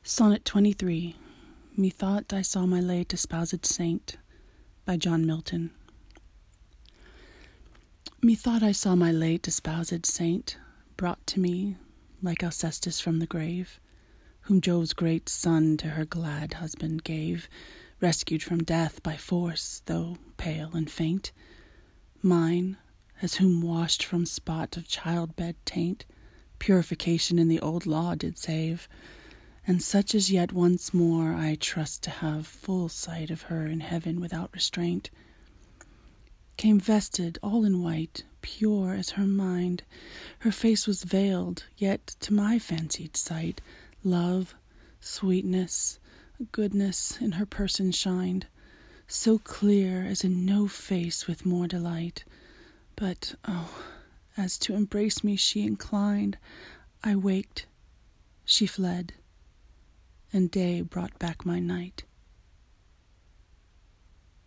Sonnet 23. Methought I saw my late espoused saint, by John Milton. Methought I saw my late espoused saint, brought to me, like Alcestis from the grave, whom Jove's great son to her glad husband gave, rescued from death by force, though pale and faint. Mine, as whom washed from spot of childbed taint, purification in the old law did save, and such as yet once more I trust to have full sight of her in heaven without restraint. Came vested all in white, pure as her mind. Her face was veiled, yet to my fancied sight love, sweetness, goodness in her person shined, so clear as in no face with more delight. But, oh, as to embrace me she inclined, I waked, she fled, and day brought back my night.